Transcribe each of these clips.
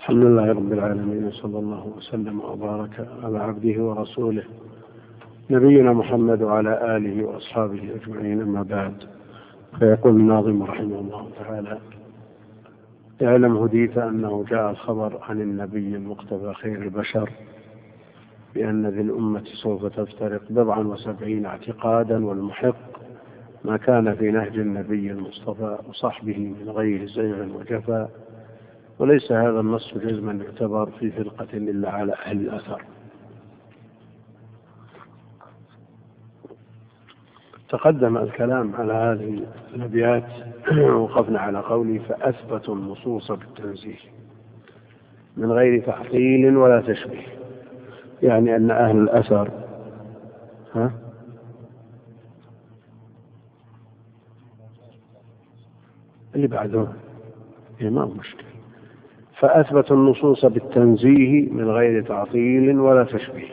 الحمد لله رب العالمين، صلى الله وسلم وبارك على عبده ورسوله نبينا محمد وعلى آله وأصحابه أجمعين، أما بعد. فيقول الناظم رحمه الله تعالى: اعلم هديت أنه جاء الخبر عن النبي المقتبى خير البشر بأن ذي الأمة سوف تفترق 74 اعتقادا، والمحق ما كان في نهج النبي المصطفى وصحبه من غير زيغ وجفا، وليس هذا النص جزما يعتبر في فرقة إلا على أهل الأثر. تقدم الكلام على هذه الأبيات، وقفنا على قوله: فأثبتوا النصوص بالتنزيه من غير تعطيل ولا تشبيه. يعني أن أهل الأثر اللي بعدهم ما مشكلة. فأثبتوا النصوص بالتنزيه من غير تعطيل ولا تشبيه.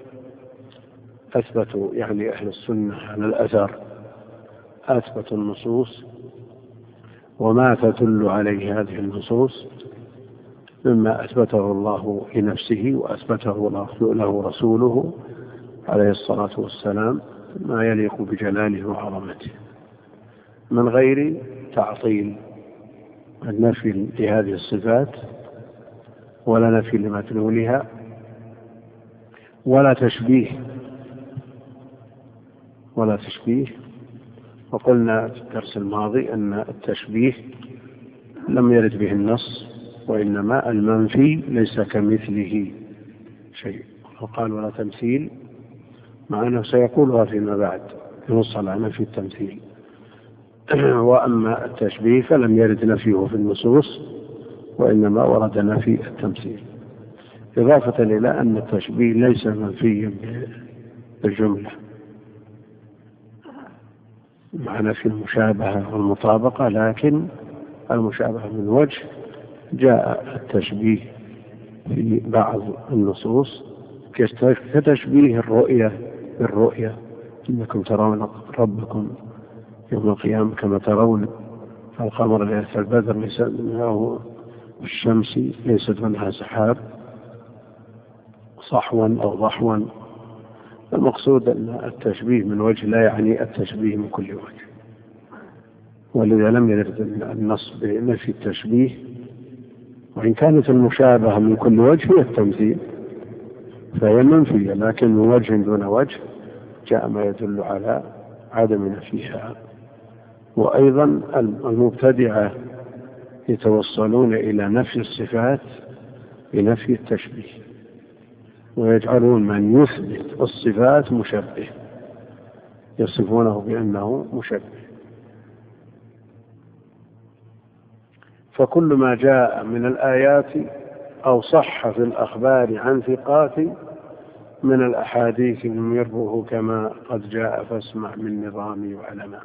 أثبتوا يعني أهل السنة على الأثر أثبتوا النصوص وما تدل عليه هذه النصوص مما أثبته الله لنفسه وأثبته له رسوله عليه الصلاة والسلام، ما يليق بجلاله وعظمته، من غير تعطيل، النفي لهذه الصفات ولا نفي لمدلولها ولا تشبيه. وقلنا في الدرس الماضي أن التشبيه لم يرد به النص، وإنما المنفي ليس كمثله شيء. وقال: ولا تمثيل، مع أنه سيقولها فيما بعد ينص على نفي التمثيل. وأما التشبيه فلم يرد نفيه في النصوص، وإنما ورد نفي التمثيل، إضافة إلى أن التشبيه ليس منفيا بالجملة، مع نفي المشابهة والمطابقة، لكن المشابهة من وجه جاء التشبيه في بعض النصوص كتشبيه الرؤية بالرؤية: إنكم ترون ربكم يوم القيامة كما ترون القمر ليلة البدر ليس منه الشمس ليست منها سحاب صحوا أو ضحوا. المقصود أن التشبيه من وجه لا يعني التشبيه من كل وجه، ولذا لم يرد النص بنفي التشبيه، وإن كانت المشابهة من كل وجه هي التمثيل فهي منفية، لكن من وجه دون وجه جاء ما يدل على عدم نفيها. وأيضا المبتدعة يتوصلون إلى نفي الصفات بنفي التشبيه، ويجعلون من يثبت الصفات مشبه، يصفونه بأنه مشبه. فكل ما جاء من الآيات أو صح في الأخبار عن ثقات من الأحاديث نمره كما قد جاء فاسمع من نظامي وعلما.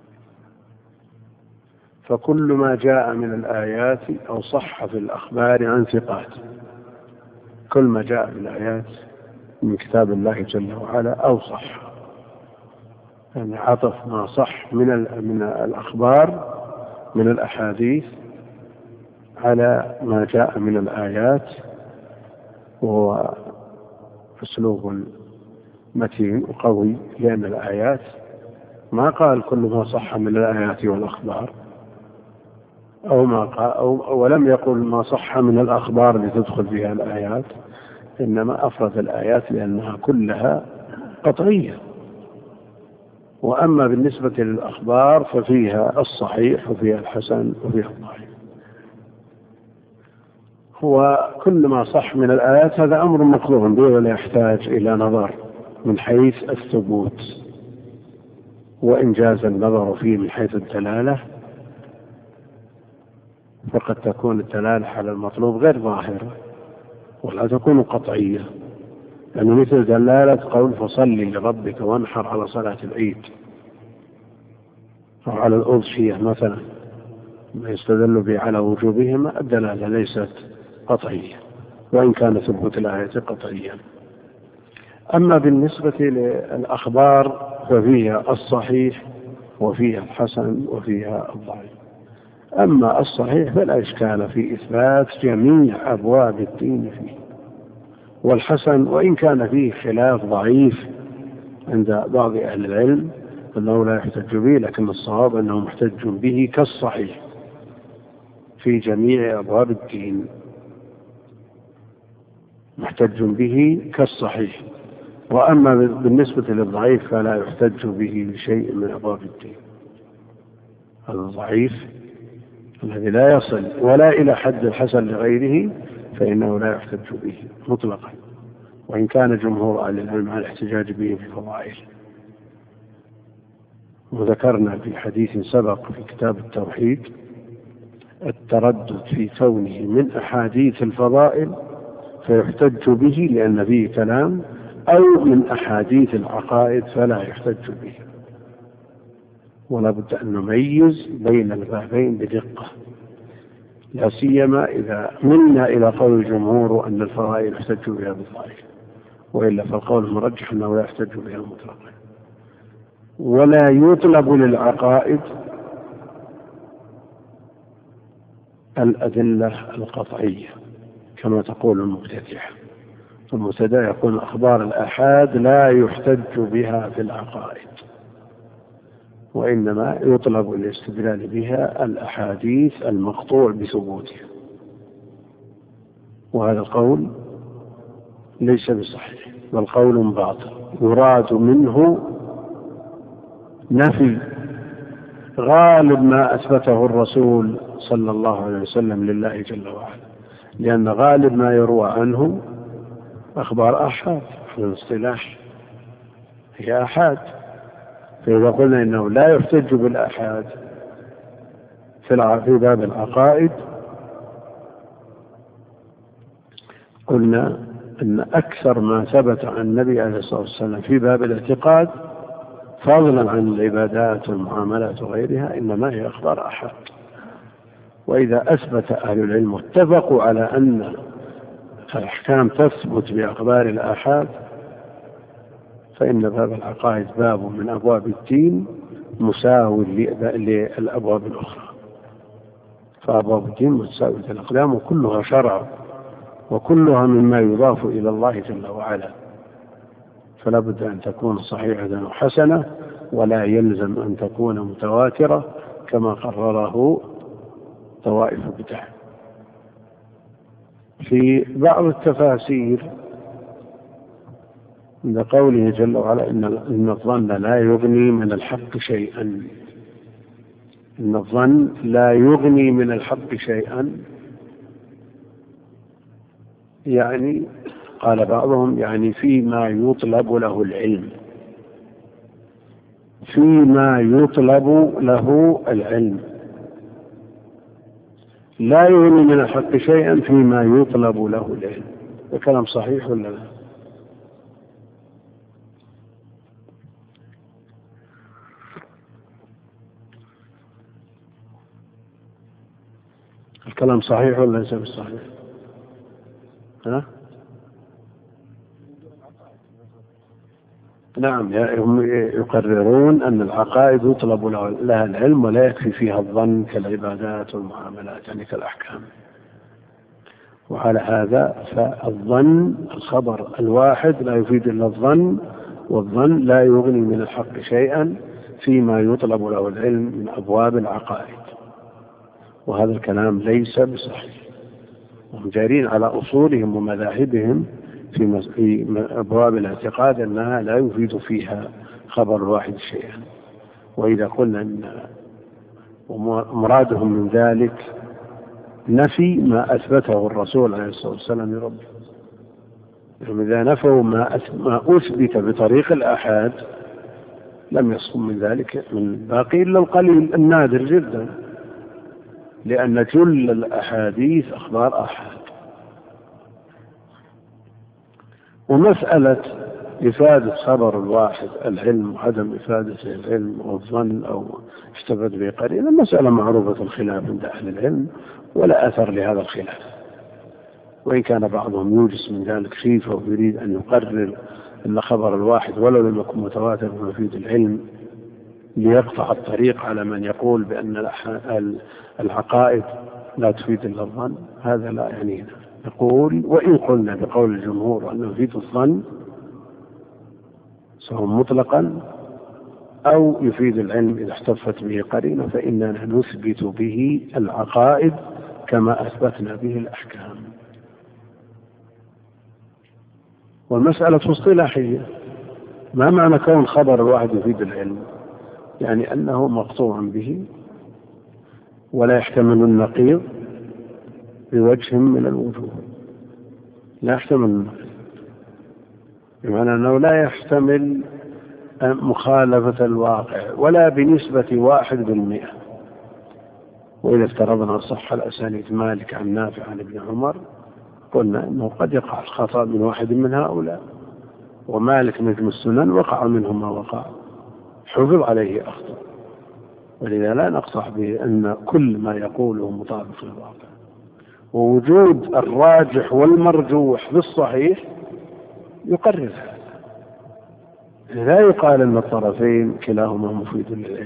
فكل ما جاء من الآيات أو صح في الأخبار عن ثقات، كل ما جاء من الآيات من كتاب الله جل وعلا أو صح، يعني عطف ما صح من الأخبار من الأحاديث على ما جاء من الآيات، وهو أسلوب متين وقوي، لأن الآيات ما قال كل ما صح من الآيات والأخبار، ولم يقل ما صح من الأخبار لتدخل فيها الآيات، إنما أفرد الآيات لأنها كلها قطعية. وأما بالنسبة للأخبار ففيها الصحيح وفيها الحسن وفيها الضعيف. هو كل ما صح من الآيات هذا أمر مطلوب به ولا يحتاج إلى نظر من حيث الثبوت، وإن جاز النظر فيه من حيث الدلالة، فقد تكون الدلالة على المطلوب غير ظاهرة ولا تكون قطعية، يعني مثل دلالة قول فصلي لربك وانحر على صلاة العيد أو على الأضحية مثلا، ما يستدل به على وجوبهما، الدلالة ليست قطعية وإن كان ثبوت الآية قطعيا. أما بالنسبة للأخبار ففيها الصحيح وفيها الحسن وفيها الضعيف. أما الصحيح فلا إشكال في إثبات جميع أبواب الدين فيه. والحسن وإن كان فيه خلاف ضعيف عند بعض أهل العلم أنه لا يحتج به، لكن الصواب أنه محتج به كالصحيح في جميع أبواب الدين، محتج به كالصحيح. وأما بالنسبة للضعيف فلا يحتج به لشيء من أبواب الدين. الضعيف الذي لا يصل ولا إلى حد الحسن لغيره فإنه لا يحتج به مطلقا، وإن كان جمهور أهل العلم على الاحتجاج به في الفضائل. وذكرنا في حديث سبق في كتاب التوحيد التردد في كونه من أحاديث الفضائل فيحتج به لأن فيه كلام، أو من أحاديث العقائد فلا يحتج به. ولا بد أن نميز بين البابين بدقة، لا سيما إذا ملنا إلى قول الجمهور أن الفضائل يحتج بها بالظاهر، وإلا فالقول المرجح أنه لا يحتج بها مطلقا. ولا يطلب للعقائد الأدلة القطعية كما تقول المبتدعة. المبتدع يقول أخبار الآحاد لا يحتج بها في العقائد، وإنما يطلب الاستدلال بها الأحاديث المقطوع بثبوتها. وهذا القول ليس بصحيح، بل قول باطل يراد منه نفي غالب ما أثبته الرسول صلى الله عليه وسلم لله جل وعلا، لأن غالب ما يروى عنه أخبار آحاد، في الاصطلاح هي آحاد. فإذا قلنا إنه لا يحتج بالآحاد في باب العقائد، قلنا أن أكثر ما ثبت عن النبي عليه الصلاة والسلام في باب الاعتقاد فضلا عن العبادات والمعاملات وغيرها إنما هي أخبار آحاد. وإذا أثبت أهل العلم واتفقوا على أن الأحكام تثبت بأخبار الآحاد فإن باب العقائد باب من أبواب الدين مساو للأبواب الأخرى. فأبواب الدين متساوية الأقدام وكلها شرع، وكلها مما يضاف إلى الله جل وعلا، فلا بد أن تكون صحيحة وحسنة، ولا يلزم أن تكون متواترة كما قرره طوائف البدع. في بعض التفاسير عند قوله جل وعلا إن الظن لا يغني من الحق شيئا، إن الظن لا يغني من الحق شيئا، يعني قال بعضهم يعني فيما يطلب له العلم، فيما يطلب له العلم، لا يغني من الحق شيئا فيما يطلب له العلم. الكلام صحيح ولا لا؟ الكلام صحيح ولا ليس بالصحيح؟ ها؟ نعم، هم يقررون أن العقائد يطلب لها العلم ولا يكفي فيها الظن كالعبادات والمعاملات، يعني كالأحكام. وعلى هذا فالظن الخبر الواحد لا يفيد إلا الظن، والظن لا يغني من الحق شيئا فيما يطلب له العلم من أبواب العقائد. وهذا الكلام ليس بصحيح، وهم جارين على أصولهم ومذاهبهم في أبواب الاعتقاد أنها لا يفيد فيها خبر واحد شيئا. وإذا قلنا أن مرادهم من ذلك نفي ما أثبته الرسول عليه الصلاة والسلام لربه، إذا نفوا ما أثبت بطريق الآحاد لم يصم من ذلك من باقي إلا القليل النادر جدا، لأن جل الأحاديث أخبار آحاد. ومسألة إفادة خبر الواحد العلم وعدم إفادته العلم والظن أو اشتبت به قرينة مسألة معروفة الخلاف عند أهل العلم، ولا أثر لهذا الخلاف، وإن كان بعضهم يوجس من ذلك خيفة ويريد أن يقرر أن خبر الواحد ولو لم يكن متواتر بمفيد العلم ليقطع الطريق على من يقول بأن العقائد لا تفيد إلا الظن، هذا لا يعنينا. نقول وإن قلنا بقول الجمهور أنه يفيد الظن سواء مطلقا أو يفيد العلم إذا احتفت به قرينة، فإننا نثبت به العقائد كما أثبتنا به الأحكام. والمسألة اصطلاحية. ما معنى كون خبر الواحد يفيد العلم؟ يعني أنه مقطوع به ولا يحتمل النقيض بوجه من الوجوه، لا يحتمل النقيض، بمعنى أنه لا يحتمل مخالفة الواقع ولا بنسبة 1%. وإذا افترضنا صح الأسانيد مالك عن نافع عن ابن عمر قلنا أنه قد يقع الخطأ من واحد من هؤلاء، ومالك نجم السنن وقع منه ما وقع، حفظ عليه أخطأ، ولذا لا نقطع بأن كل ما يقوله مطابق للواقع. ووجود الراجح والمرجوح في الصحيح يقرر هذا، لا يقال أن الطرفين كلاهما مفيد للعلم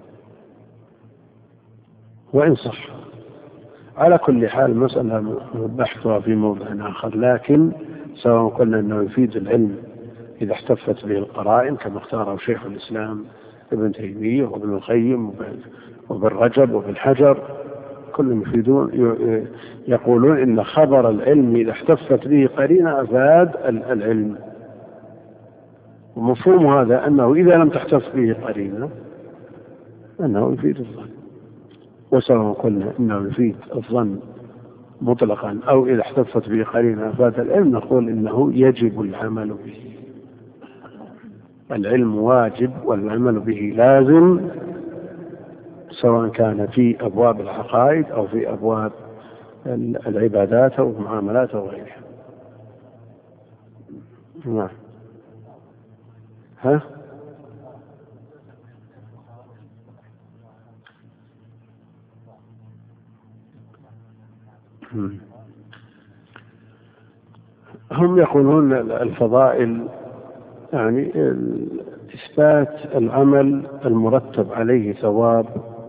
وإن صح. على كل حال مسألة بحثها في موضع آخر، لكن سواء قلنا أنه يفيد العلم إذا احتفت به القرائن كما اختاره شيخ الإسلام ابن تيمية وابن القيم وابن رجب وابن حجر، كلهم يفيدون يقولون إن خبر العلم إذا احتفت به قرينة أفاد العلم. ومفهوم هذا أنه إذا لم تحتف به قرينة أنه يفيد الظن. وسواء قلنا أنه يفيد الظن مطلقا أو إذا احتفت به قرينة أفاد العلم، نقول إنه يجب العمل به. العلم واجب والعمل به لازم، سواء كان في أبواب العقائد أو في أبواب العبادات أو المعاملات أو غيرها. نعم. ها؟ هم يقولون الفضائل يعني إثبات العمل المرتب عليه ثواب،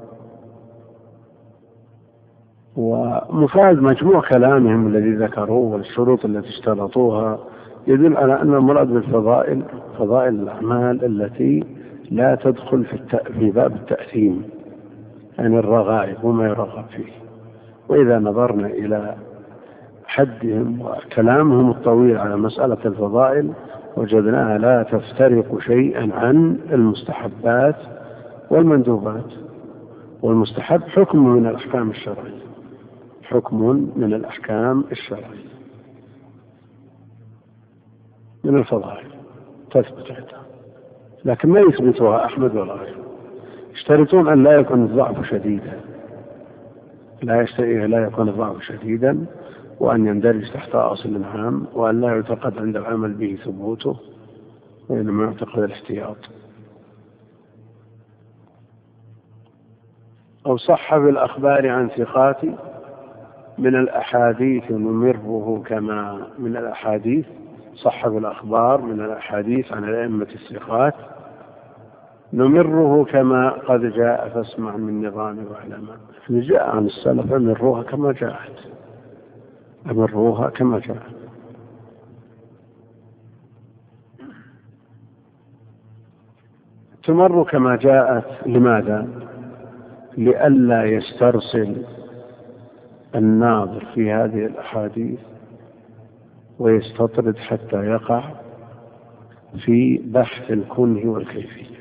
ومفاد مجموع كلامهم الذي ذكروه والشروط التي اشترطوها يدل على أن المراد بالفضائل فضائل الأعمال التي لا تدخل في باب التأثيم، يعني الرغائب وما يرغب فيه. وإذا نظرنا إلى حدهم وكلامهم الطويل على مسألة الفضائل وجدناها لا تفترق شيئا عن المستحبات والمندوبات. والمستحب حكم من الأحكام الشرعية، حكم من الأحكام الشرعية من الفضائل تثبت عندها، لكن ما يثبتها أحمد ولا غيره. يشترطون أن لا يكون الضعف شديدا، لا يكون الضعف شديدا، وأن يندرج تحت أصل عام، وأن لا يعتقد عند العمل به ثبوته، وإنما يعتقد الاحتياط. أو صح بالأخبار عن ثقات من الأحاديث نمره كما من الأحاديث، صح بالأخبار من الأحاديث عن الأئمة الثقات نمره كما قد جاء فاسمع من نظام العلماء. جاء عن السلف أمروها كما جاءت، أمروها كما جاءت. تمر كما جاءت. لماذا؟ لئلا يسترسل الناظر في هذه الأحاديث ويستطرد حتى يقع في بحث الكنه والكيفية،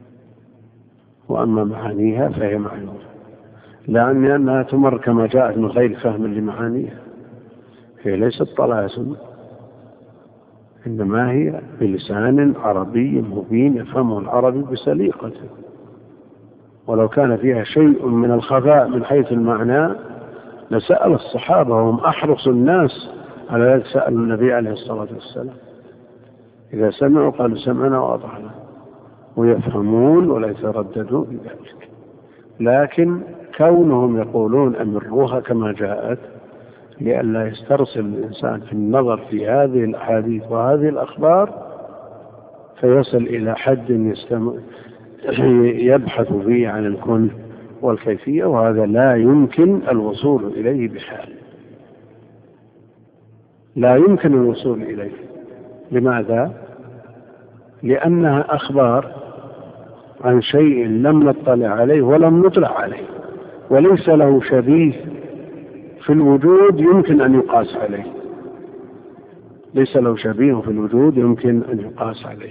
وأما معانيها فهي معلومة، لأنها تمر كما جاءت من غير فهم لمعانيها. هي ليست طلاسم، إنما هي بلسان عربي مبين يفهمه العربي بسليقة. ولو كان فيها شيء من الخفاء من حيث المعنى لسأل الصحابة، وهم أحرص الناس على ذلك، سألوا النبي عليه الصلاة والسلام إذا سمعوا قالوا سمعنا وأطعنا، ويفهمون ولا يترددوا بذلك. لكن كونهم يقولون أمروها كما جاءت لئلا يسترسل الإنسان في النظر في هذه الأحاديث وهذه الأخبار فيصل إلى حد يبحث فيه عن الكنه والكيفية، وهذا لا يمكن الوصول إليه بحال، لا يمكن الوصول إليه. لماذا؟ لأنها أخبار عن شيء لم نطلع عليه ولم نطلع عليه، وليس له شبيه في الوجود يمكن أن يقاس عليه، ليس له شبيه في الوجود يمكن أن يقاس عليه.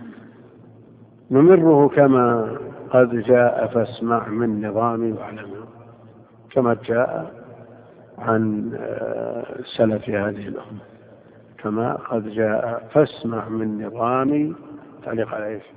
نمره كما قد جاء فاسمع من نظامي وعلمه، كما جاء عن سلف هذه الأمة، كما قد جاء فاسمع من نظامي. تعليق على ايش؟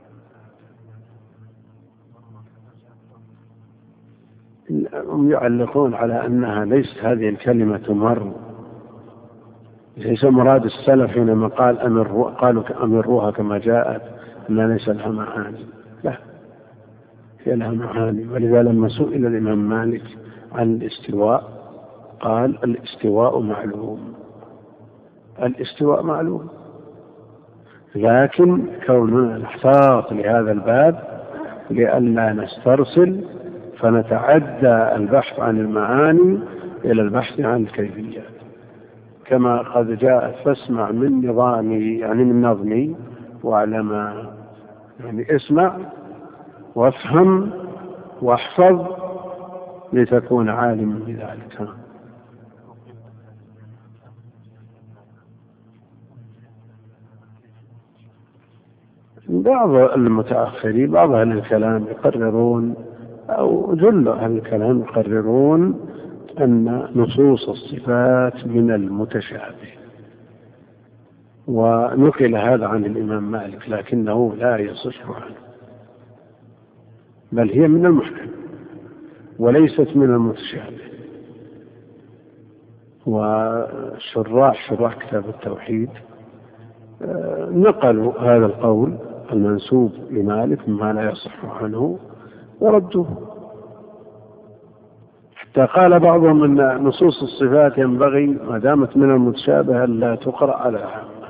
هم يعلقون على أنها ليست هذه الكلمة تمر، ليس مراد السلف حينما قالوا أمروها كما جاءت أنها ليس لها معاني، لا، هي لها معاني. ولذا لما سئل الإمام مالك عن الاستواء قال الاستواء معلوم، الاستواء معلوم، لكن كوننا نحتاط لهذا الباب لئلا نسترسل فنتعدى البحث عن المعاني إلى البحث عن الكيفيات، كما قد جاءت فاسمع من نظامي يعني من نظمي واعلم، يعني اسمع وافهم واحفظ لتكون عالما بذلك. بعض المتأخرين بعض أهل الكلام يقررون أو جل أهل الكلام يقررون أن نصوص الصفات من المتشابه، ونقل هذا عن الإمام مالك لكنه لا يصح عنه، بل هي من المحكم وليست من المتشابه. وشراح كتاب التوحيد نقلوا هذا القول المنسوب لمالك مما لا يصح عنه وردوه، حتى قال بعضهم أن نصوص الصفات ينبغي ما دامت من المتشابه لا تقرأ على العامة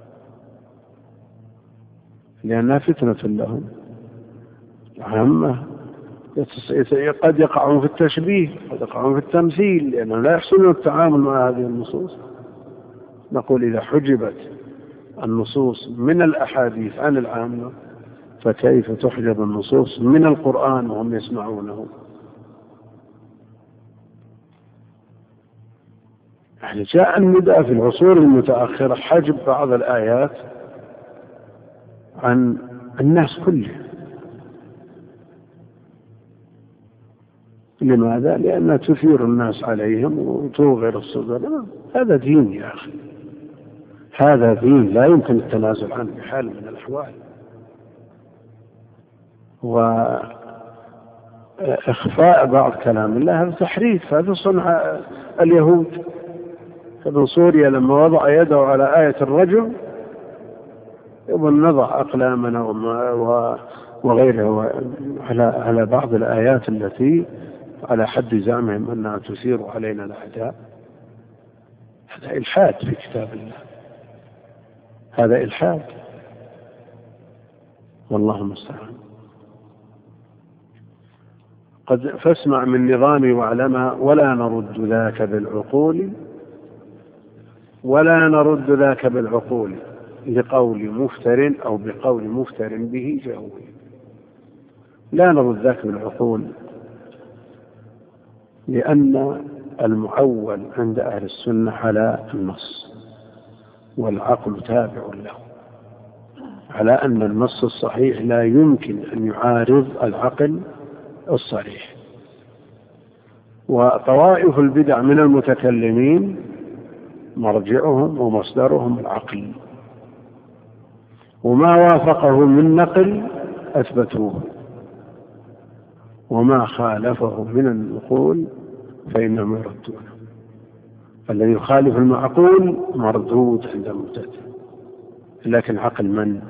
لأنها فتنة لهم. عامة قد يقعون في التشبيه، قد يقعون في التمثيل، لأنهم لا يحسنون التعامل مع هذه النصوص. نقول إذا حجبت النصوص من الأحاديث عن العامة فكيف تحجب النصوص من القرآن وهم يسمعونه؟ يعني جاء النداء في العصور المتأخرة حجب بعض الآيات عن الناس كله. لماذا؟ لأنها تثير الناس عليهم وتوغر الصدر. هذا دين يا أخي، هذا دين لا يمكن التنازل عنه بحال من الأحوال. وإخفاء بعض كلام الله هذا تحريف، هذا صنع اليهود. ابن سوريا لما وضع يده على آية الرجل يقول نضع أقلامنا وغيره على بعض الآيات التي على حد زعمهم أنها تثير علينا الأعداء. هذا إلحاد في كتاب الله، هذا إلحاد، والله المستعان. قد فاسمع من نظامي واعلمها ولا نرد ذاك بالعقول، ولا نرد ذاك بالعقول لقول مفتر أو بقول مفتر به جهول. لا نرد ذاك بالعقول لأن المعول عند أهل السنة على النص، والعقل تابع له، على أن النص الصحيح لا يمكن أن يعارض العقل الصريح. وطوائف البدع من المتكلمين مرجعهم ومصدرهم العقل، وما وافقه من نقل أثبتوه، وما خالفه من النقول فإنهم يردونه. الذي يخالف المعقول مردود عند المبتدع، لكن عقل من؟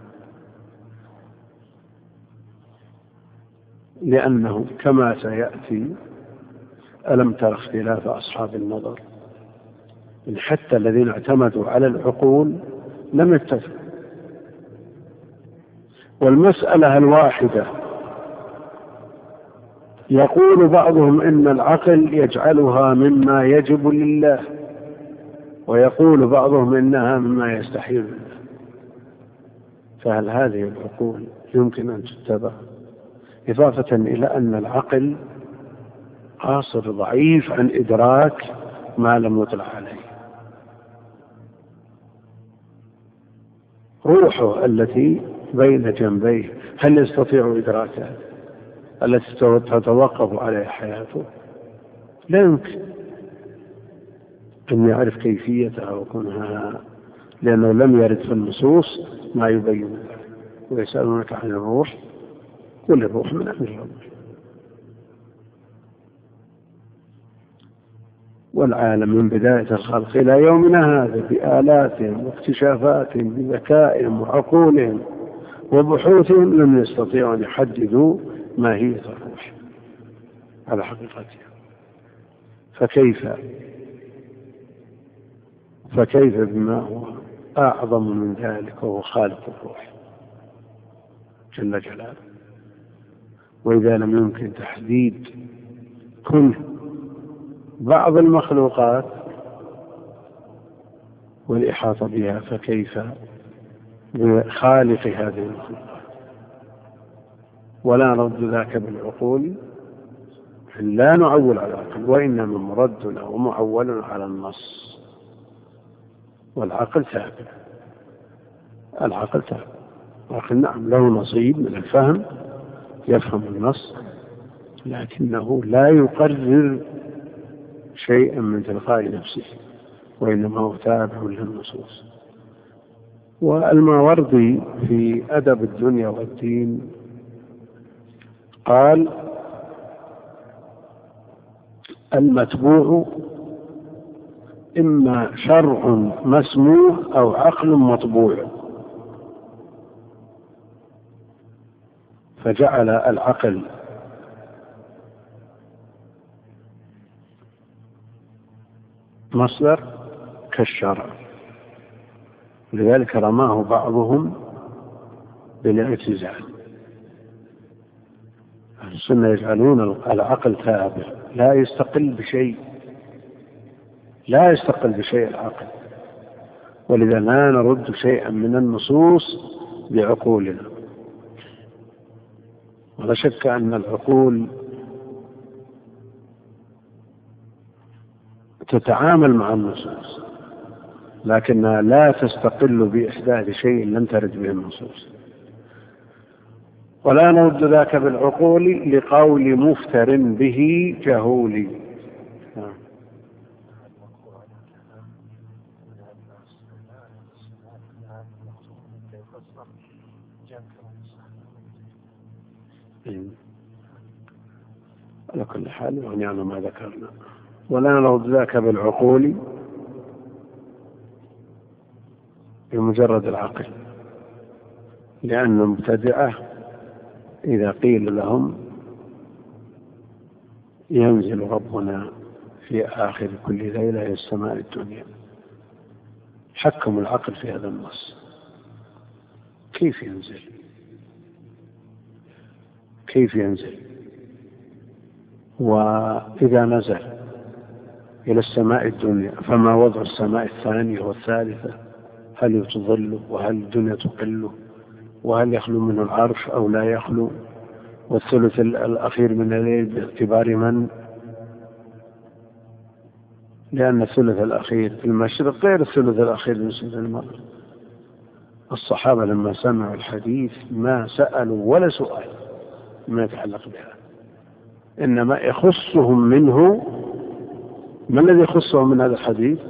لأنه كما سيأتي ألم تر اختلاف أصحاب النظر، حتى الذين اعتمدوا على العقول لم يتفقوا، والمسألة الواحدة يقول بعضهم إن العقل يجعلها مما يجب لله، ويقول بعضهم إنها مما يستحيل لله. فهل هذه العقول يمكن أن تتبع؟ إضافة إلى أن العقل قاصر ضعيف عن إدراك ما لم يطلع عليه. روحه التي بين جنبيه هل يستطيع إدراكها التي تتوقف عليها حياته؟ لا يمكن أن يعرف كيفيتها وكونها، لأنه لم يرد في النصوص ما يبين ذلك. ويسألونك عن الروح قل الروح من أمر ربي. والعالم من بداية الخلق إلى يومنا هذا بآلاتهم واكتشافاتهم بذكائهم وعقولهم وبحوثهم لم يستطيعوا أن يحددوا ماهية الروح على حقيقتها. فكيف بما هو أعظم من ذلك وهو خالق الروح جل جلاله. وإذا لم يمكن تحديد كل بعض المخلوقات والإحاطة بها، فكيف بخالق هذه المخلوقات؟ ولا نرد ذاك بالعقول، لا نعول على العقل، وإنما مردنا ومعول على النص. والعقل تابع، العقل تابع، لكن نعم له نصيب من الفهم، يفهم النص، لكنه لا يقرر شيئا من تلقاء نفسه، وإنما هو تابع للنصوص. والماوردي في أدب الدنيا والدين قال: المتبوع إما شرع مسموع أو عقل مطبوع. فجعل العقل مصدر كالشرع، لذلك رماه بعضهم بالاعتزال. أهل السنة يجعلون العقل تابع، لا يستقل بشيء، لا يستقل بشيء العقل. ولذا لا نرد شيئا من النصوص بعقولنا. ولا شك أن العقول تتعامل مع النصوص، لكنها لا تستقل بإحداث شيء لم ترد به النصوص. ولا نرد ذاك بالعقول لقول مفتر به جهول. على كل حال يعني ما ذكرنا. ولا نرد ذاك بالعقول بمجرد العقل، لأن المبتدعة إذا قيل لهم ينزل ربنا في آخر كل ليلة إلى السماء الدنيا، حكموا العقل في هذا النص. كيف ينزل؟ كيف ينزل؟ وإذا نزل إلى السماء الدنيا فما وضع السماء الثانية والثالثة؟ هل تظله؟ وهل الدنيا تقله؟ وهل يخلو منه العرش أو لا يخلو؟ والثلث الأخير من الليل باعتبار من؟ لأن الثلث الأخير في المشرق غير الثلث الأخير في المغرب. الصحابة لما سمعوا الحديث ما سألوا ولا سؤال ما يتعلق بها، إنما يخصهم منه. ما الذي يخصهم من هذا الحديث؟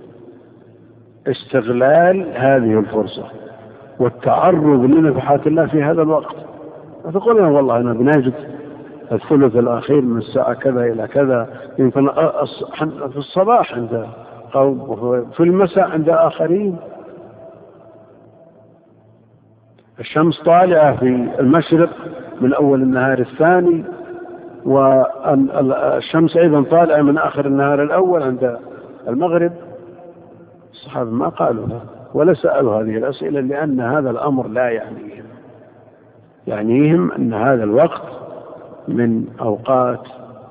استغلال هذه الفرصة والتعرض لنفحات الله في هذا الوقت. فتقول والله أنا بنجد الثلث الأخير من الساعة كذا إلى كذا، يمكن في الصباح عند قوم، في المساء عند آخرين. الشمس طالعة في المشرق من أول النهار الثاني، والشمس أيضا طالعة من آخر النهار الأول عند المغرب. الصحابة ما قالوا ولا سألوا هذه الأسئلة، لأن هذا الأمر لا يعنيهم. يعنيهم أن هذا الوقت من أوقات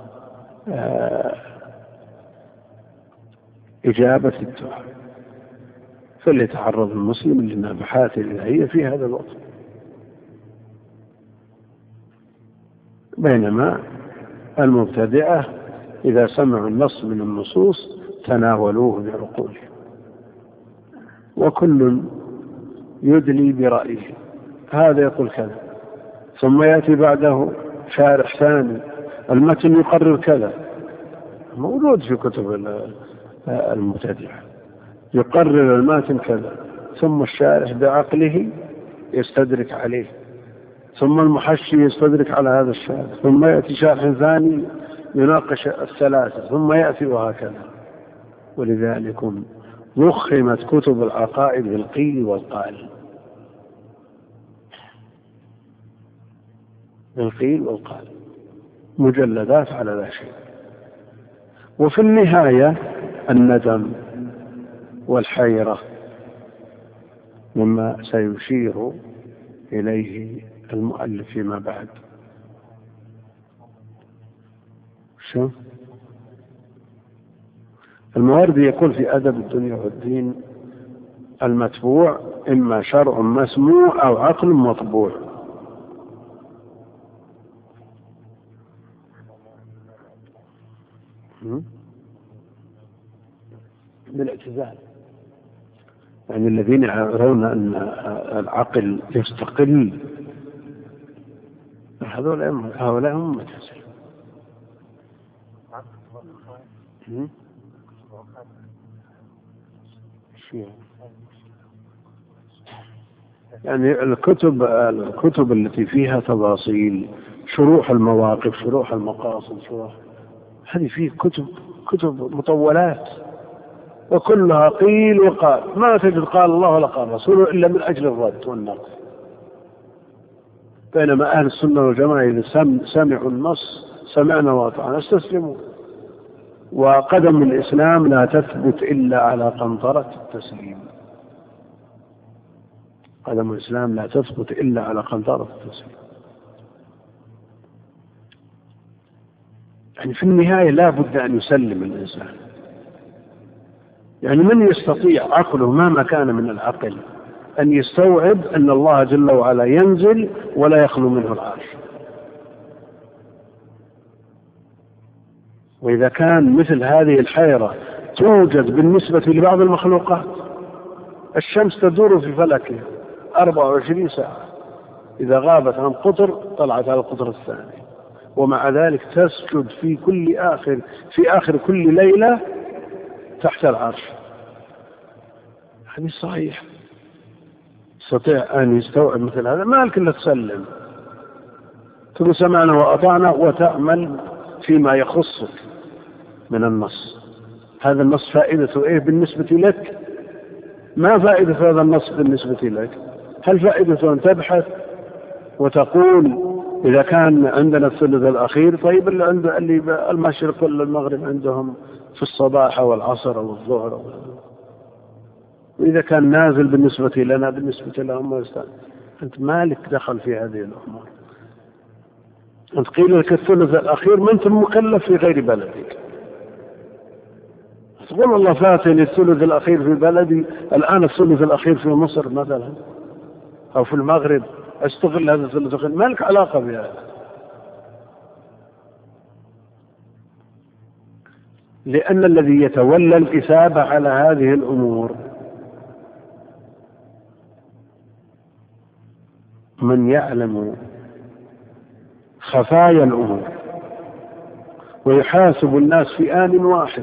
إجابة الدعاء، فليتعرض المسلم للنفحات الإلهية في هذا الوقت. بينما المبتدعة إذا سمعوا النص من النصوص تناولوه بعقولهم، وكل يدلي برأيه، هذا يقول كذا ثم يأتي بعده شارح ثاني المتن يقرر كذا، موجود في كتب المبتدعة، يقرر المتن كذا ثم الشارح بعقله يستدرك عليه، ثم المحشي يستدرك على هذا الشارح، ثم يأتي شارح ثاني يناقش الثلاثة، ثم يأتي وهكذا. ولذلك ضخمت كتب العقائد بالقيل والقال، بالقيل والقال، مجلدات على لا شيء. وفي النهاية الندم والحيرة مما سيشير إليه المؤلف فيما بعد. شو المواردي يقول في أدب الدنيا والدين: المتبوع إما شرع مسموع أو عقل مطبوع. بالاعتزال، يعني الذين يرون أن العقل يستقل، هؤلاء هم متزل. يعني الكتب التي فيها تفاصيل، شروح المواقف، شروح المقاصد، هذه فيه كتب مطولات وكلها قيل وقال، ما تجد قال الله ولا قال رسوله إلا من أجل الرد والنقد. بينما أهل السنة والجماعة إذا سمعوا النص سمعنا وأطعنا استسلموا. وقدم الإسلام لا تثبت إلا على قنطرة التسليم، قدم الإسلام لا تثبت إلا على قنطرة التسليم. يعني في النهاية لا بد أن يسلم الإنسان. يعني من يستطيع عقله مهما كان من العقل أن يستوعب أن الله جل وعلا ينزل ولا يخلو منه العرش؟ وإذا كان مثل هذه الحيرة توجد بالنسبة لبعض المخلوقات، الشمس تدور في فلكها 24 ساعة، إذا غابت عن قطر طلعت على القطر الثاني، ومع ذلك تسجد في آخر كل ليلة تحت العرش. هذه صحيح يستطيع أن يستوعب مثل هذا؟ ما لك إلا تسلم، تقول سمعنا وأطعنا وتعمل فيما يخصك من النص. هذا النص فائدته إيه بالنسبة لك؟ ما فائدة هذا النص بالنسبة لك؟ هل فائدته أن تبحث وتقول إذا كان عندنا الثلث الأخير، طيب اللي المشرق ولا المغرب عندهم في الصباح والعصر والظهر، وإذا كان نازل بالنسبة لنا بالنسبة لهم، أنت مالك دخل في هذه الأمور. أنت قيل لك الثلث الأخير، ما أنت مكلف في غير بلدك. تقول الله فاتني الثلث الأخير في بلدي، الآن الثلث الأخير في مصر مثلا أو في المغرب، استغل هذا الثلث الأخير، ما لك علاقة بهذا. لأن الذي يتولى الإثابة على هذه الأمور من يعلم خفايا الأمور ويحاسب الناس في آن واحد،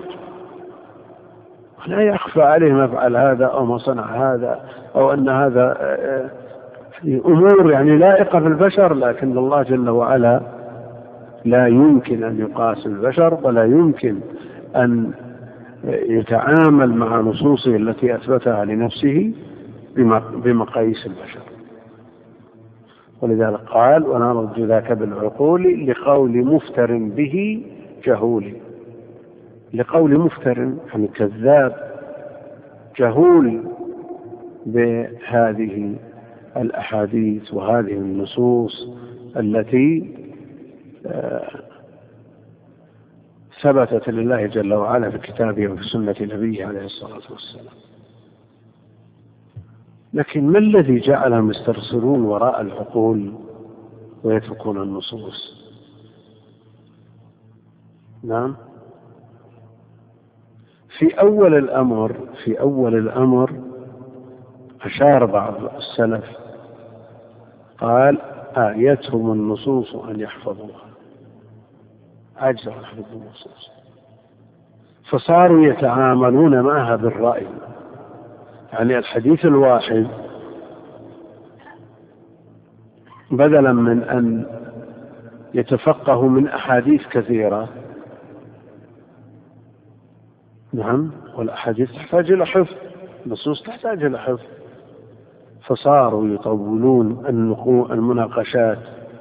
لا يخفى عليه ما فعل هذا أو ما صنع هذا، أو أن هذا أمور يعني لائقة بالبشر، لكن الله جل وعلا لا يمكن أن يقاس البشر، ولا يمكن أن يتعامل مع نصوصه التي أثبتها لنفسه بمقاييس البشر. ولذلك قال: ونرد ذاك بالعقول لقول مفتر به جهول. لقول مفتر يعني كذاب جهول بهذه الأحاديث وهذه النصوص التي ثبتت لله جل وعلا في كتابه وفي سنة نبيه عليه الصلاة والسلام. لكن ما الذي جعلهم يسترسلون وراء العقول ويتركون النصوص؟ نعم، في أول الأمر أشار بعض السلف قال آيتهم النصوص أن يحفظوها، عجزوا عن حفظ النصوص، فصاروا يتعاملون معها بالرأي. يعني الحديث الواحد بدلا من أن يتفقهوا من أحاديث كثيرة، نعم، والأحاديث تحتاج إلى حفظ، النصوص تحتاج إلى حفظ، فصاروا يطولون المناقشات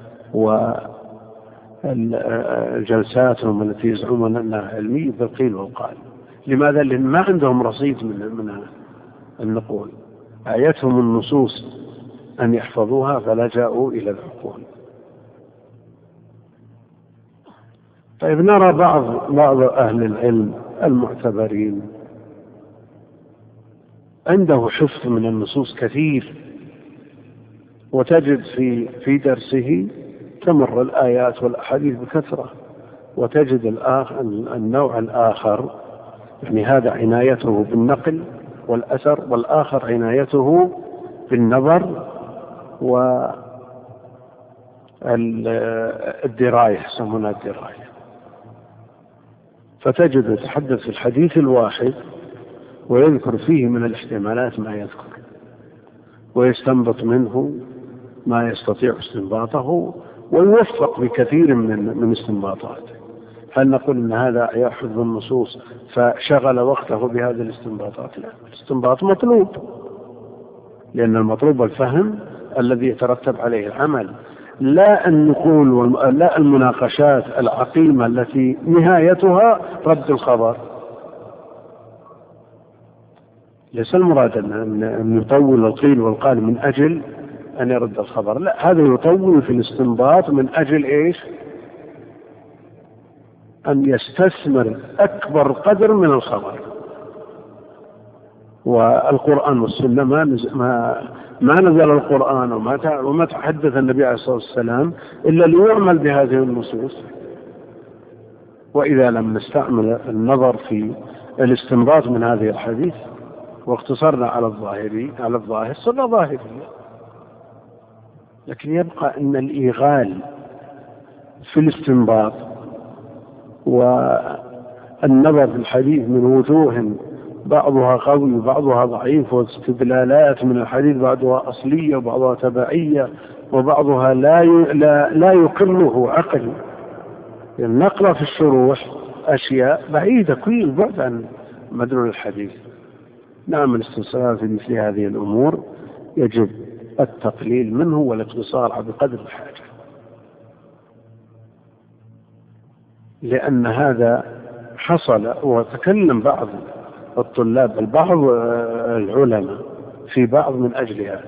والجلساتهم التي يزعمون أنها علمية بالقيل والقال. لماذا؟ لأن ما عندهم رصيد من النقول. آيتهم النصوص أن يحفظوها فلجأوا إلى العقول. طيب، نرى بعض أهل العلم المعتبرين عنده حفظ من النصوص كثير، وتجد في درسه تمر الآيات والأحاديث بكثرة، وتجد النوع الآخر، يعني هذا عنايته بالنقل والأثر، والآخر عنايته بالنظر والدراية، يسمونها الدراية. فتجد يتحدث في الحديث الواحد ويذكر فيه من الاحتمالات ما يذكر، ويستنبط منه ما يستطيع استنباطه، ويوفق بكثير من استنباطاته. هل نقول ان هذا يحفظ النصوص فشغل وقته بهذه الاستنباطات؟ لا، الاستنباط مطلوب، لأن المطلوب الفهم الذي يترتب عليه العمل، لا النقول لا المناقشات العقيمة التي نهايتها رد الخبر. ليس المراد أن يطول القيل والقال من أجل أن يرد الخبر، لا، هذا يطول في الاستنباط من أجل إيش؟ أن يستثمر أكبر قدر من الخبر. والقرآن والسنة ما نزل القرآن وما تحدث النبي عليه الصلاة والسلام إلا ليعمل بهذه النصوص. وإذا لم نستعمل النظر في الاستنباط من هذه الحديث واقتصرنا على الظاهر صرنا ظاهرين. لكن يبقى أن الإيغال في الاستنباط والنظر في الحديث من وجوه بعضها قوي وبعضها ضعيف، واستدلالات من الحديث بعضها أصلية وبعضها تبعية وبعضها لا يقله عقل، يعني نقرأ في الشروح أشياء بعيدة كل البعد عن مدلول الحديث. نعم، الاستفسار في مثل هذه الأمور يجب التقليل منه والاقتصار بقدر الحاجة، لأن هذا حصل. وتكلم بعض الطلاب بعض العلماء في بعض من أجل هذا.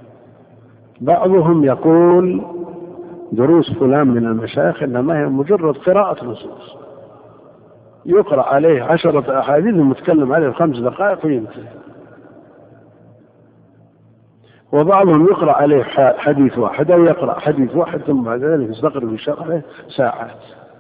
بعضهم يقول دروس فلان من المشايخ إنما هي مجرد قراءة نصوص، يقرأ عليه 10 أحاديث ومتكلم عليه 5 دقائق وينتهي. وبعضهم يقرأ عليه حديث واحد أو يقرأ حديث واحد ثم بعد ذلك يستغرق الشرح عليه ساعات.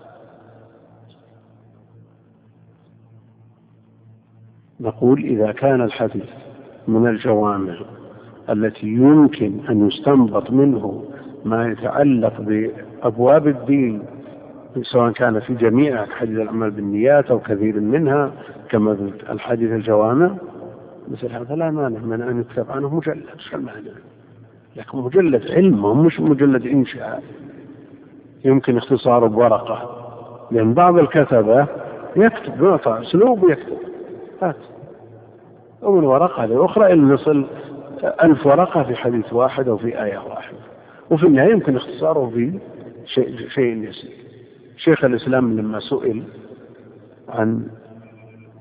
نقول إذا كان الحديث من الجوامع التي يمكن أن يستنبط منه ما يتعلق بأبواب الدين، سواء كان في جميع حديث الأعمال بالنيات أو كثير منها كما في الحديث الجوامع، مثل هذا لا مانع من أن يكتب عنه مجلد. شو المعنى؟ لكن مجلد علم مش مجلد إنشاء يمكن اختصاره بورقة، لأن بعض الكتبة يكتب بنقطة أسلوب ويكتب ومن ورقة لأخرى إلى نصل 1000 ورقة في حديث واحد أو في آية واحدة، وفي النهاية يمكن اختصاره في شيء يسير. شيخ الإسلام لما سئل عن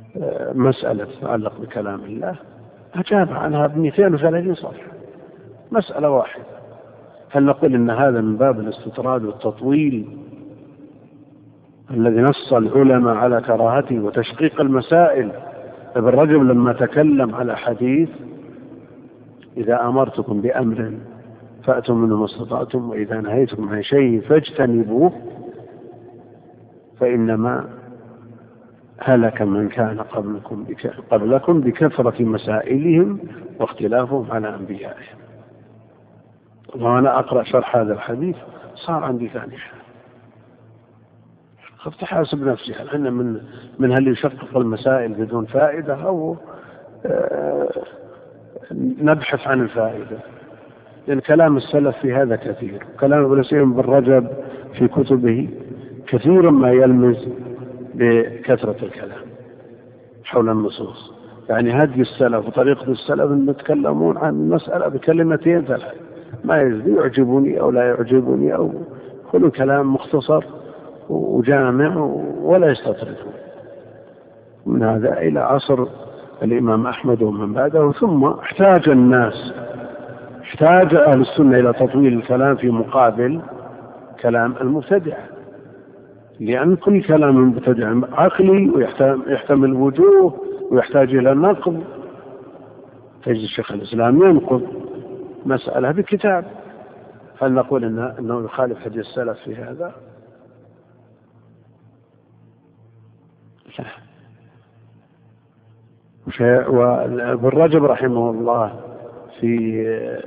مسألة تتعلق بكلام الله أجاب عنها ب230 صفحة، مسألة واحدة. هل نقول إن هذا من باب الاستطراد والتطويل الذي نص العلماء على كراهته وتشقيق المسائل؟ ابن رجب لما تكلم على حديث إذا أمرتكم بأمر فأتوا منه ما استطعتم وإذا نهيتكم عن شيء فاجتنبوه فإنما هلك من كان قبلكم بكثرة مسائلهم واختلافهم على أنبيائهم. وأنا أقرأ شرح هذا الحديث صار عندي ثاني حال، خفت أحاسب نفسي هل أنا من هل يشقق المسائل بدون فائدة أو نبحث عن الفائدة. لأن كلام السلف في هذا كثير، كلام ابن سيم بن رجب في كتبه كثيرا ما يلمز بكثرة الكلام حول النصوص. يعني هدي السلف وطريقة السلف أن يتكلمون عن المسألة بكلمتين ثلاث ما يعجبني أو لا يعجبني أو كل كلام مختصر وجامع ولا يستطردون. من هذا إلى عصر الإمام أحمد ومن بعده، ثم احتاج أهل السنة إلى تطويل الكلام في مقابل كلام المبتدع، لأن كل كلام المبتدع عقلي ويحتمل وجوه ويحتاج إلى نقد. تجد الشيخ الإسلام ينقض مسألة بكتاب، هل نقول أنه يخالف هدي السلف في هذا؟ وابن رجب رحمه الله في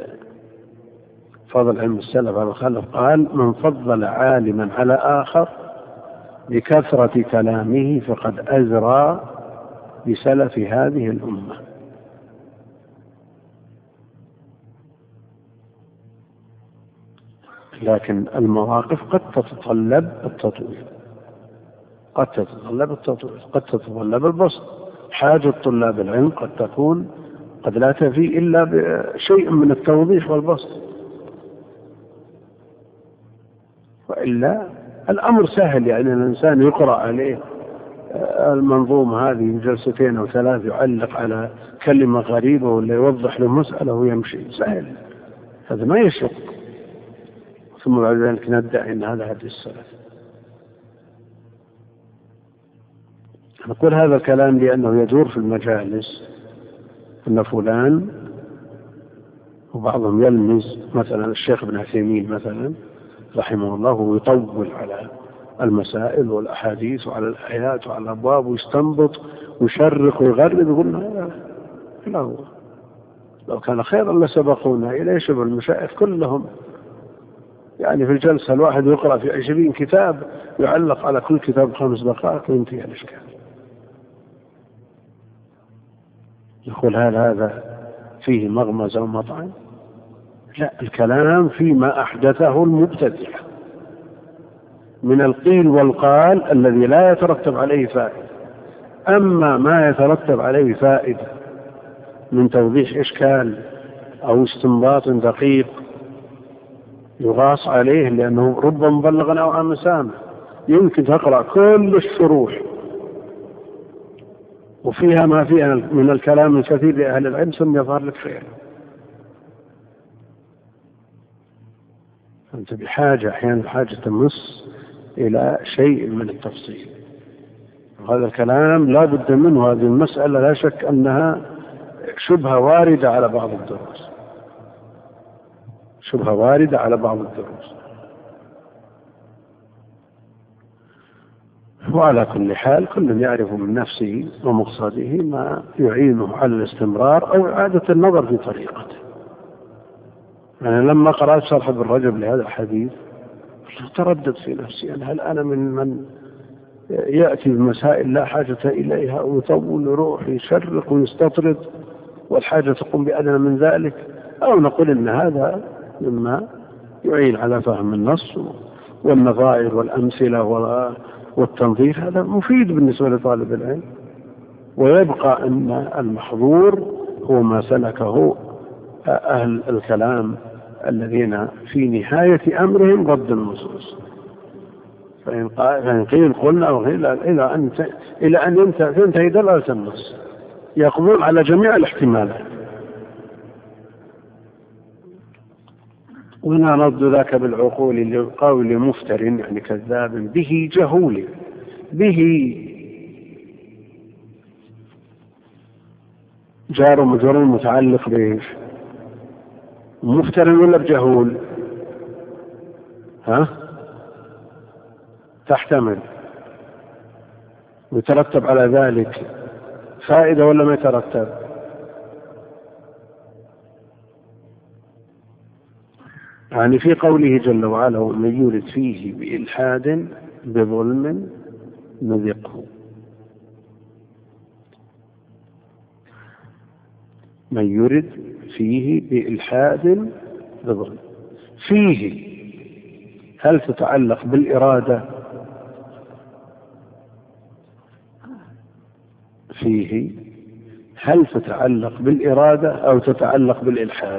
فضل علم السلف على الخلف قال: من فضل عالما على آخر بكثرة كلامه فقد أزرى بسلف هذه الأمة. لكن المواقف قد تتطلب التطويل، قد تتطلب البسط. حاجة طلاب العلم قد لا تفي إلا بشيء من التوضيح والبسط، وإلا الأمر سهل. يعني الإنسان يقرأ عليه المنظومة هذه جلستين أو ثلاث يعلق على كلمة غريبة ولا يوضح له مسألة ويمشي، سهل، هذا ما يشق. ثم بعد ذلك ندعي أن هذا هدي السلف. نقول هذا الكلام لأنه يدور في المجالس أن فلان، وبعضهم يلمز مثلا الشيخ ابن عثيمين مثلا رحمه الله ويطول على المسائل والأحاديث وعلى الآيات وعلى الأبواب ويستنبط ويشرق ويغرب، يقولنا لا هو لو كان خيرا لسبقونا إليه. شبه المشايخ كلهم يعني في الجلسة الواحد يقرأ في 20 كتاب يعلق على كل كتاب 5 دقائق وينتهي الإشكال. يقول هذا فيه مغمز أو مطعن؟ لا، الكلام فيما أحدثه المبتدع من القيل والقال الذي لا يترتب عليه فائدة. أما ما يترتب عليه فائدة من توضيح إشكال أو استنباط دقيق يغاص عليه، لأنه ربما مبلغا أو عام سامع، يمكن تقرأ كل الشروح وفيها ما فيها من الكلام الكثير لأهل العلم ثم يظهر لك خير. أنت بحاجة أحيانا حاجة تمس إلى شيء من التفصيل، وهذا الكلام لا بد منه. هذه المسألة لا شك أنها شبهة واردة على بعض الدروس، شبهة واردة على بعض الدروس. وعلى كل حال كل يعرف من نفسه ومقصده ما يعينه على الاستمرار أو إعادة النظر في طريقته. يعني لما قرأت شرح ابن رجب لهذا الحديث تردد في نفسي، هل أنا من يأتي بمسائل لا حاجة إليها ويطول ويروح يشرق ويستطرد والحاجة تقوم بأدنى من ذلك، أو نقول إن هذا مما يعين على فهم النص والنظائر والأمثلة والتنظيف، هذا مفيد بالنسبة لطالب العلم. ويبقى أن المحظور هو ما سلكه أهل الكلام الذين في نهاية أمرهم رد النصوص. فإن قيل قلنا أو إلى أن تنتهي دلالة النص يقضون على جميع الاحتمالات. ونرد ذاك بالعقول لقول مفتر يعني كذاب به جهول. به جار ومجرور متعلق بإيش؟ مفتر ولا بجهول؟ ها؟ تحتمل ويترتب على ذلك فائدة ولا ما يترتب؟ يعني في قوله جل وعلا ومن يرد فيه بإلحاد بظلم نذقه. من يرد فيه بإلحاد بظلم. فيه هل تتعلق بالإرادة؟ فيه هل تتعلق بالإرادة أو تتعلق بالإلحاد؟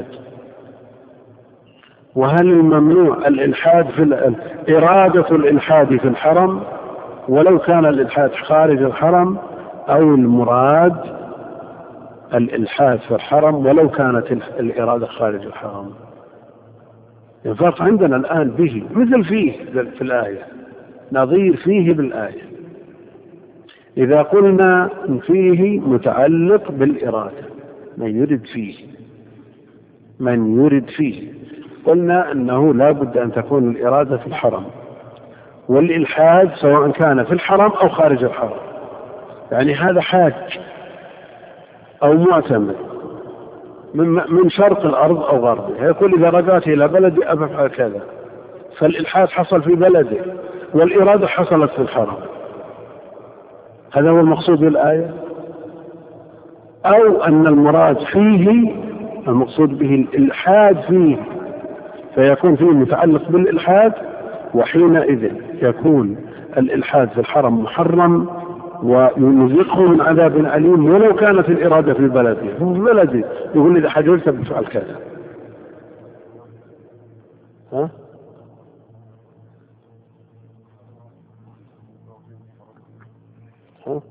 وهل الممنوع الإلحاد في إرادة الإلحاد في الحرم ولو كان الإلحاد خارج الحرم، أو المراد الإلحاد في الحرم ولو كانت الإرادة خارج الحرم؟ الفرق عندنا الآن به مثل فيه في الآية، نظير فيه بالآية. إذا قلنا فيه متعلق بالإرادة، من يرد فيه، من يرد فيه، قلنا أنه لا بد أن تكون الإرادة في الحرم، والإلحاد سواء كان في الحرم أو خارج الحرم. يعني هذا حاج أو معتمر من شرق الأرض أو غربها، يقول إذا رجعت إلى بلدي أفعل كذا، فالإلحاد حصل في بلده والإرادة حصلت في الحرم. هذا هو المقصود بالآية. أو أن المراد فيه المقصود به الإلحاد فيه، فيكون فيه متعلق بالإلحاد، وحينئذ يكون الإلحاد في الحرم محرم ونذيقه من عذاب أليم ولو كانت الإرادة في بلده. في بلده يقول إذا حجرت بفعل كذا. ها؟ ها؟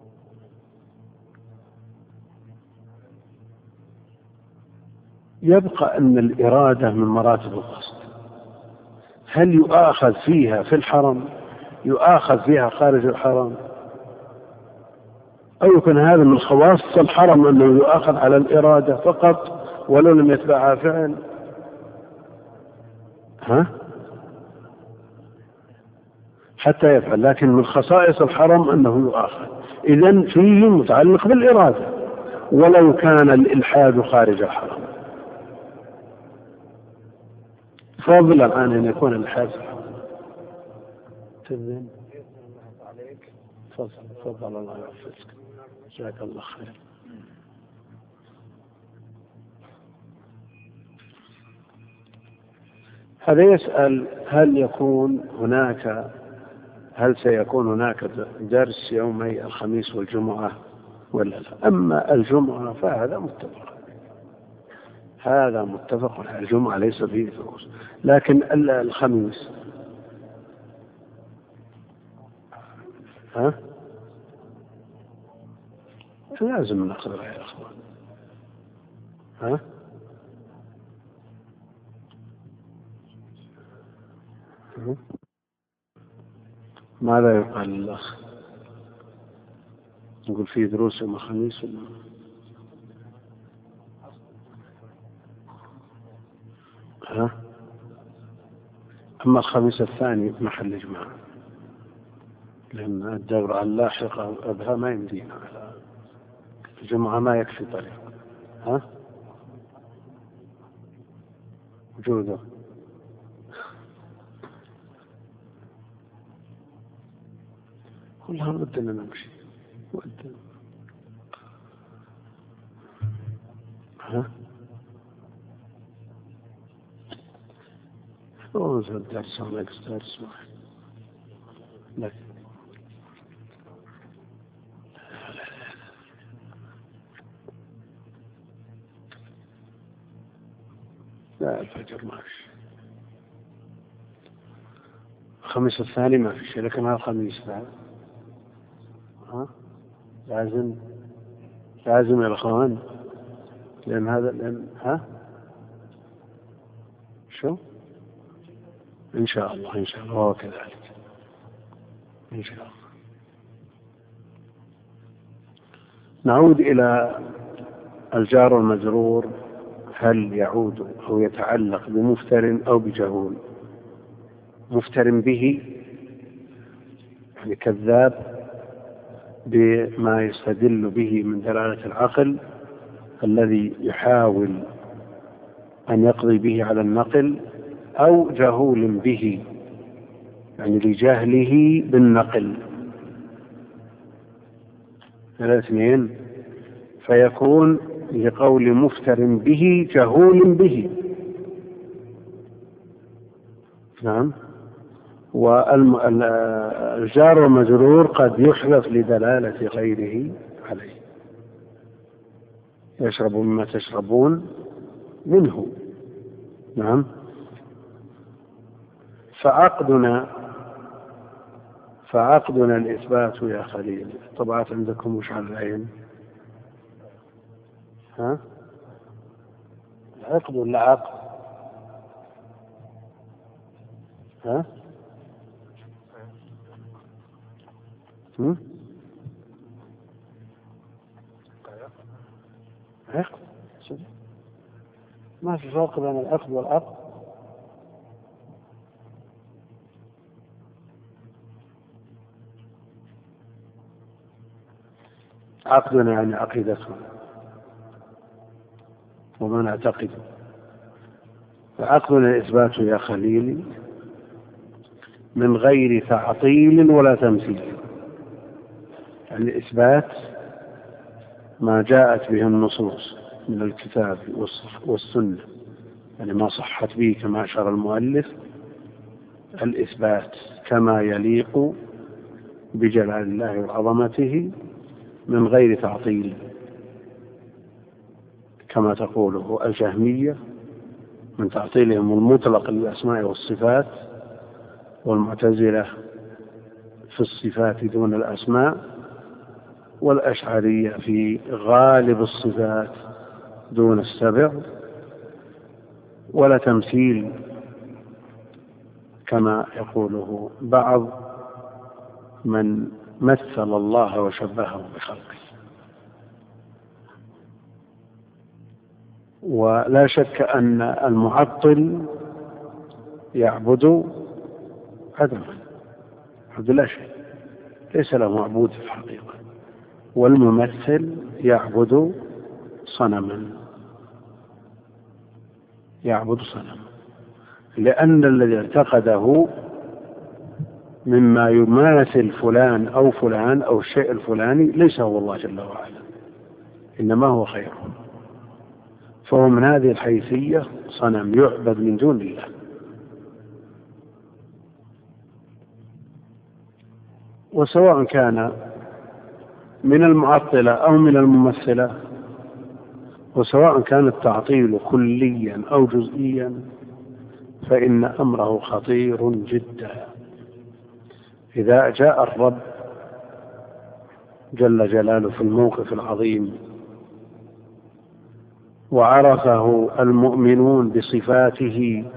يبقى أن الإرادة من مراتب القصد. هل يؤاخذ فيها في الحرم، يؤاخذ فيها خارج الحرم، أو يكون هذا من خواص الحرم أنه يؤاخذ على الإرادة فقط ولو لم يتبعها فعل؟ ها؟ حتى يفعل، لكن من خصائص الحرم أنه يؤاخذ. إذن فيه متعلق بالإرادة ولو كان الإلحاد خارج الحرم، فضلا عن أن يكون الإلحاد في الحرم. تفضل الله يحفظك، جزاك الله خير. هذا يسأل هل سيكون هناك درس يومي الخميس والجمعة ولا لا؟ أما الجمعة فهذا متفق، هذا متفق على الجمعة ليس فيه دروس، لكن الخميس لازم نقرأ يا أخوان. ماذا يقال للأخ؟ نقول فيه دروس يوم الخميس؟ أما الخميس الثاني محل إجماع، لأن الدورة اللاحقة بها ما يمدينا، الجمعة ما يكفي طريق. وجوده كلها ودنا نمشي ودنا. وزاد الدرس ولا درس واحد، لكن لا الفجر ما في، الخميس الثاني ما في شيء، لكن هذا الخميس بعد لازم يا الأخوان، لأن شو؟ إن شاء الله إن شاء الله وهو كذلك إن شاء الله. نعود إلى الجار والمجرور، هل يعود أو يتعلق بمفتر أو بجهول؟ مفتر به يعني كذاب بما يستدل به من دلالة العقل الذي يحاول أن يقضي به على النقل، أو جهول به يعني لجهله بالنقل، الاثنين، فيكون لقول مفتر به جهول به. نعم. والجار والمجرور قد يحذف لدلالة غيره عليه، يشرب مما تشربون منه. نعم. فعقدنا الإثبات يا خليل. طبعات عندكم وش على العين؟ ها؟ عقد ولا عقد؟ ها؟ عقد. ما في فرق بين العقد والعقد. عقدنا يعني عقيدتنا وما نعتقد. فعقدنا الإثبات يا خليلي من غير تعطيل ولا تمثيل. يعني الإثبات ما جاءت به النصوص من الكتاب والسنة، يعني ما صحت به كما أشار المؤلف، الإثبات كما يليق بجلال الله وعظمته من غير تعطيل، كما تقوله الجهمية من تعطيلهم المطلق للأسماء والصفات، والمعتزلة في الصفات دون الأسماء، والأشعرية في غالب الصفات دون السبع، ولا تمثيل كما يقوله بعض من مثل الله وشبهه بخلقه. ولا شك أن المعطل يعبد عدما، عبد لا شيء، ليس له معبود في الحقيقة. والممثل يعبد صنما، يعبد صنما، لأن الذي اعتقده مما يماثل فلان أو فلان أو الشيء الفلاني ليس هو الله جل وعلا، إنما هو خيره، فهو من هذه الحيثية صنم يعبد من دون الله. وسواء كان من المعطلة أو من الممثلة، وسواء كان التعطيل كليا أو جزئيا، فإن أمره خطير جدا. إذا جاء الرب جل جلاله في الموقف العظيم وعرفه المؤمنون بصفاته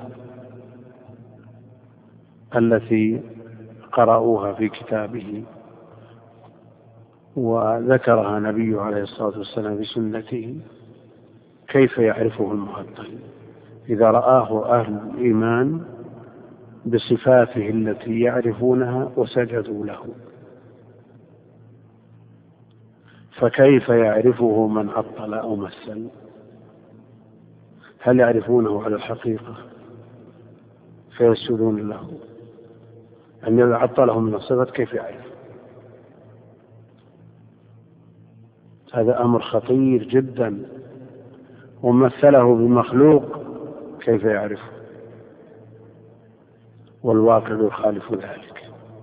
التي قرأوها في كتابه وذكرها نبيه عليه الصلاة والسلام بسنته، كيف يعرفه المعطل إذا رآه أهل الإيمان بصفاته التي يعرفونها وسجدوا له؟ فكيف يعرفه من عطل أو مثل؟ هل يعرفونه على الحقيقة فيسجدون له؟ أن إذا عطله من الصفات كيف يعرف؟ هذا أمر خطير جدا. ومثله بمخلوق كيف يعرفه؟ والواقع يخالف ذلك.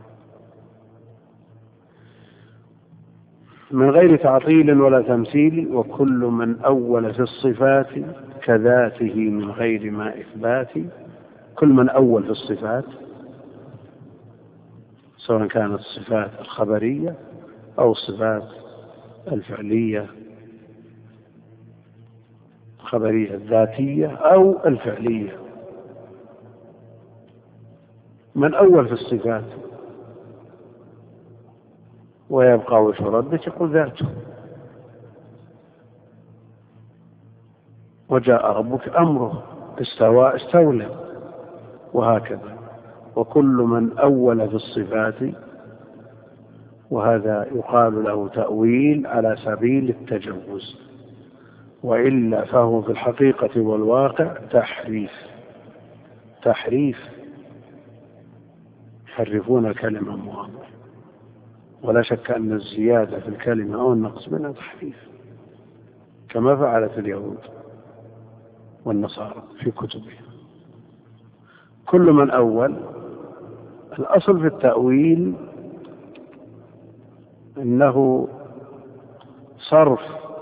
من غير تعطيل ولا تمثيل. وكل من أول في الصفات كذاته من غير ما إثبات. كل من أول في الصفات سواء كانت الصفات الخبرية أو الصفات الفعلية، الخبرية الذاتية أو الفعلية، من أول في الصفات ويبقى وجه ربك يقول ذاته. وجاء ربك أمره، استوى استولى، وهكذا. وكل من أول في الصفات، وهذا يقال له تأويل على سبيل التجوز، وإلا فهو في الحقيقة والواقع تحريف، يحرفون الكلمة مواضع. ولا شك أن الزيادة في الكلمة أو النقص منها تحريف، كما فعلت اليهود والنصارى في كتبهم. كل من أول، الأصل في التأويل إنه صرف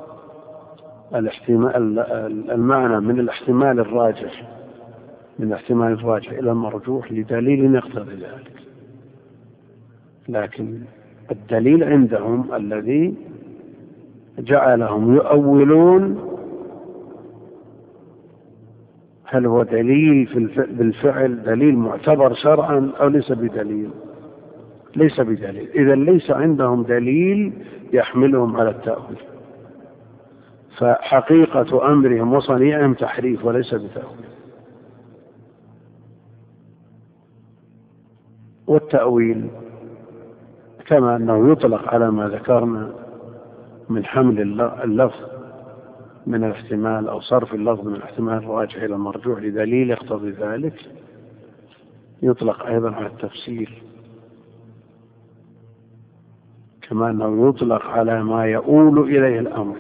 المعنى من الاحتمال الراجح إلى المرجوح لدليل يقتضي ذلك. لكن الدليل عندهم الذي جعلهم يؤولون، هل هو دليل بالفعل دليل معتبر شرعا أو ليس بدليل؟ ليس بدليل. إذا ليس عندهم دليل يحملهم على التأويل، فحقيقة أمرهم وصنيعهم تحريف وليس بتأويل. والتأويل كما أنه يطلق على ما ذكرنا من حمل اللفظ من الاحتمال أو صرف اللفظ من الاحتمال الراجح إلى المرجوح لدليل يقتضي ذلك، يطلق أيضا على التفسير، كما أنه يطلق على ما يؤول إليه الأمر.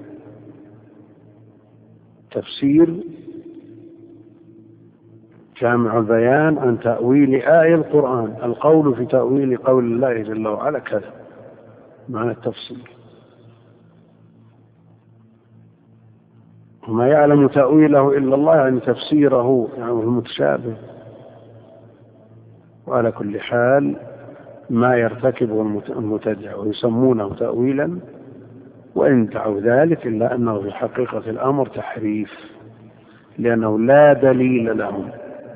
تفسير جامع البيان عن تأويل آية القرآن، القول في تأويل قول الله جل وعلا كذا، معنى التفسير. وما يعلم تأويله إلا الله، يعني تفسيره، يعني المتشابه. وعلى كل حال ما يرتكبه المبتدع ويسمونه تأويلا، وإن دعوا ذلك، إلا أنه في حقيقة الأمر تحريف، لأنه لا دليل لهم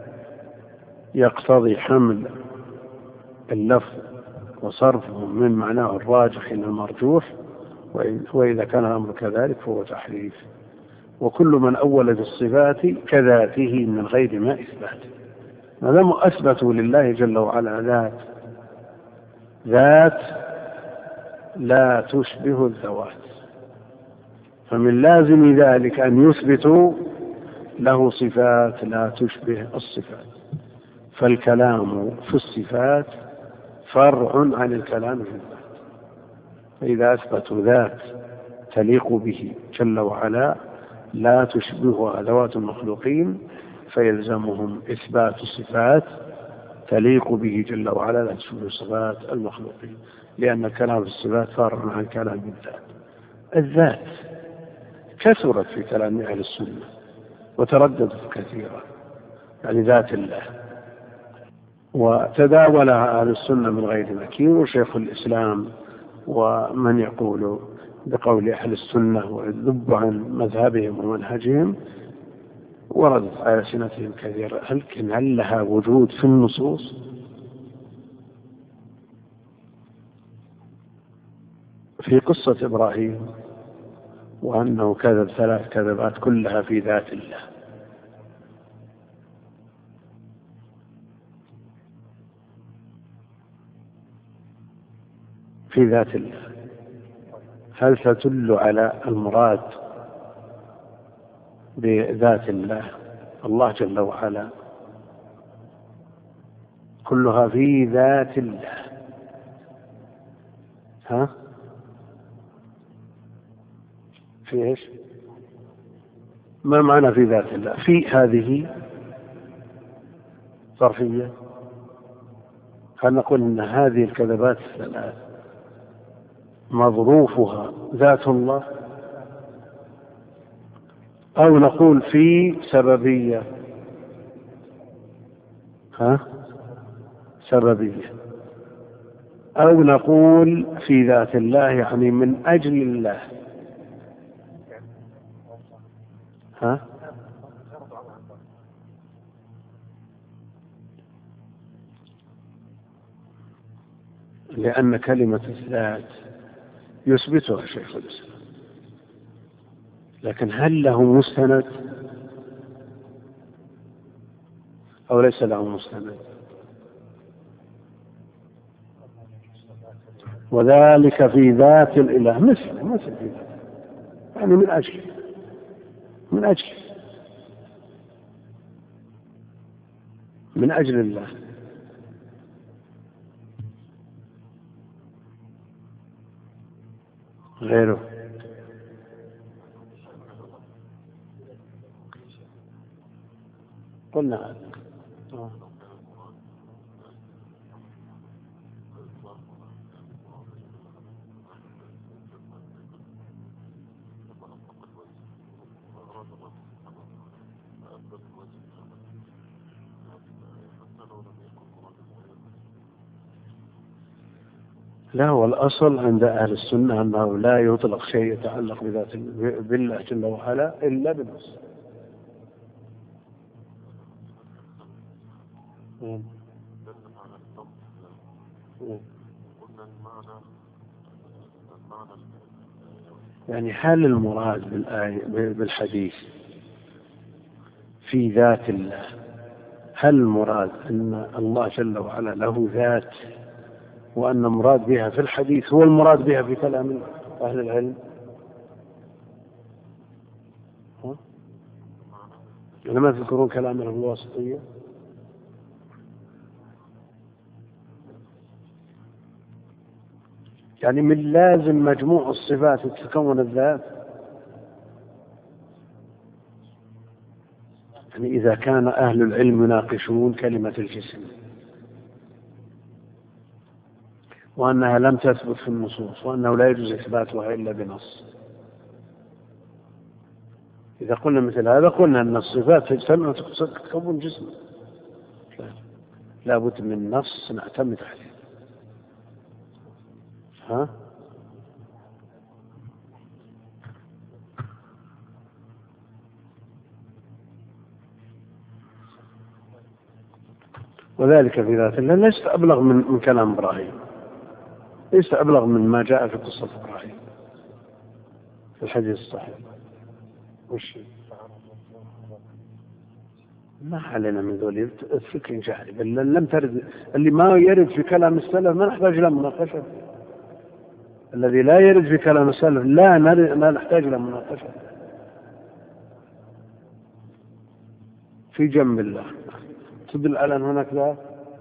يقتضي حمل اللفظ وصرفه من معناه الراجح إلى المرجوح، وإذا كان الأمر كذلك فهو تحريف. وكل من أول بالصفات كذاته من غير ما إثبات، ما دام أثبتوا لله جل وعلا ذات لا تشبه الذوات، فمن لازم ذلك أن يثبتوا له صفات لا تشبه الصفات. فالكلام في الصفات فرع عن الكلام في الذات، فإذا أثبتوا ذات تليق به جل وعلا لا تشبهها ذوات المخلوقين، فيلزمهم إثبات الصفات تليق به جل وعلا لا تشبه صفات المخلوقين، لأن الكلام في الصفات فرع عن كلام الذات. الذات كثرت في كلام أهل السنة وترددت كثيرا، يعني ذات الله، وتداولها أهل السنة من غير نكير. وشيخ الإسلام ومن يقول بقول أهل السنة ويذب عن مذهبهم ومنهجهم وردت على سنتهم كثيرا، هل لها وجود في النصوص؟ في قصة إبراهيم وأنه كذب 3 كذبات كلها في ذات الله، في ذات الله، هل تدل على المراد بذات الله الله جل وعلا؟ كلها في ذات الله. ها؟ في ايش؟ ما معنى في ذات الله؟ في هذه ظرفية. هل نقول ان هذه الكذبات الثلاث مظروفها ذات الله، أو نقول في سببية؟ سببية. أو نقول في ذات الله يعني من أجل الله. لأن كلمة الذات يثبتها شيخ الإسلام، لكن هل له مستند أو ليس له مستند؟ وذلك في ذات الإله مثل في ذات، يعني من أجل الله. غيره قلنا لا، هو الأصل عند أهل السنة أنه لا يطلق شيء يتعلق بذات بالله جل وعلا إلا بنص. يعني هل المراد بالحديث في ذات الله، هل المراد أن الله جل وعلا له ذات وأن مراد بها في الحديث هو المراد بها في كلام أهل العلم؟ لما تذكرون كلام الواسطية؟ يعني من لازم مجموع الصفات تتكون الذات. يعني إذا كان أهل العلم يناقشون كلمة الجسم وأنها لم تثبت في النصوص وأنه لا يجوز إثباتها إلا بنص، إذا قلنا مثل هذا قلنا أن الصفات تجتمع تكون جسم، لا بد من نص نعتمد عليه. وذلك في ذات الله ليس أبلغ من كلام إبراهيم، ليس أبلغ من ما جاء في قصة إبراهيم في الحديث الصحيح. وش ما علينا من ذولي الفكر جاهل، لم ترد اللي ما يرد في كلام السلف ما نحتاج له مناقشة، الذي لا يرد في كلام السلف لا نحتاج له مناقشة. في جنب الله تدل على أن هناك ذات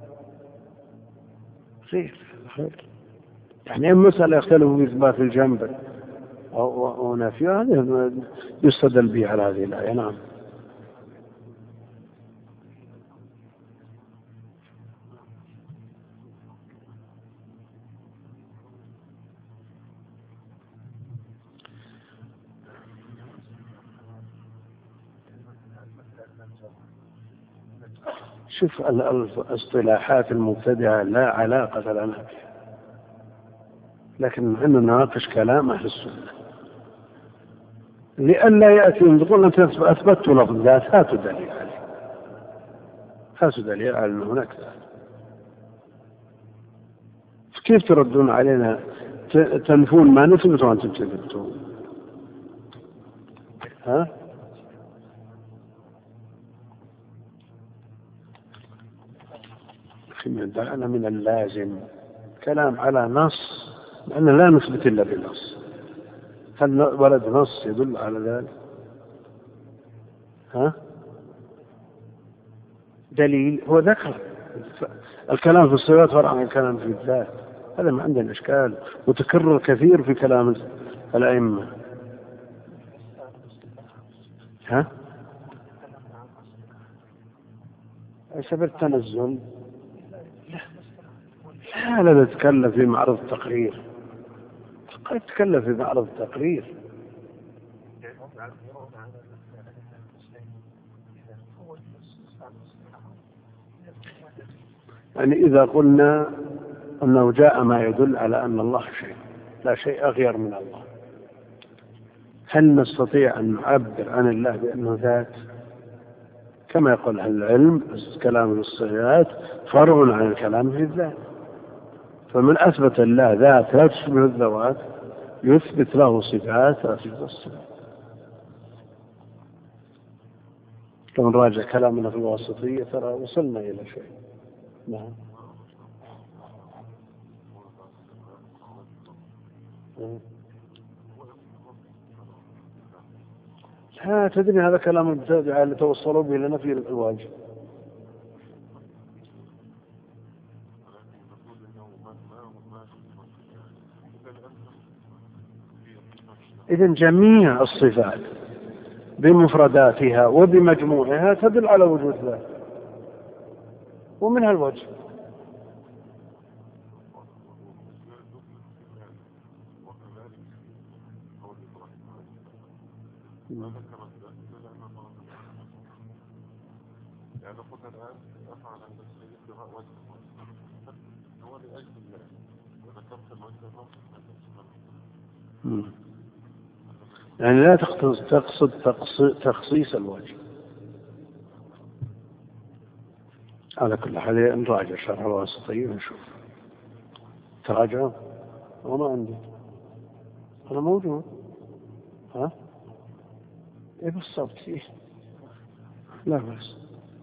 خير. يعني مسألة يختلف في إثبات الجنب أو نفيه، هذا يستدل به على هذه الآية. نعم. شوف الاصطلاحات المبتدعة لا علاقة لنا بها، لكن نحن نناقش كلام أهل السنة لئلا يأتي يقول أنت أثبتت لفظ ذات، هاتوا دليل عليه، هاتوا دليل على أن هناك ذات. كيف تردون علينا تنفون ما نثبت وأنتم تثبتون؟ دعنا من اللازم كلام على نص، لأن لا نثبت إلا بالنص. هل ورد نص يدل على ذلك؟ دليل هو ذكر الكلام في الصفات فرع عن الكلام في الذات، هذا ما عندنا إشكال، وتكرر كثير في كلام الأئمة. سبب التنزل لا نتكلم في معرض التقرير، قد نتكلم في معرض التقرير. يعني إذا قلنا أنه جاء ما يدل على أن الله شيء، لا شيء أغير من الله، هل نستطيع أن نعبر عن الله بأنه ذات؟ كما يقول أهل العلم كلام الصفات فرع عن الكلام في الذات، فمن أثبت الله ذات لا تشبه الذوات يثبت له صفات لا تشبه الصفات. لو نراجع كلامنا في الواسطية ترى وصلنا إلى شيء. نعم. ها تدري هذا كلام المبتدعة اللي توصلوا به لنفي الواجب. إذن جميع الصفات بمفرداتها وبمجموعها تدل على وجود ذات ومنها الوجه. يعني لا تقصد تخصيص الوجه. على كل حال نراجع شرح الواسطية ونشوف. تراجعوا وما عندي أنا موجود. ها إيه بالضبط إيه لا بس.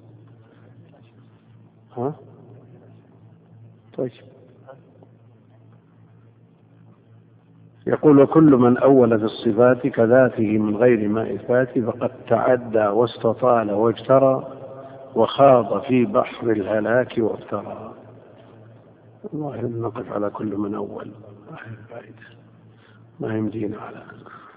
ها طيب. يقول وكل من أول في الصفات كذاته من غير ما إثبات فقد تعدى واستطال واجترى وخاض في بحر الهلاك وافترى. الله نقف على كل من أول ما يمدينا على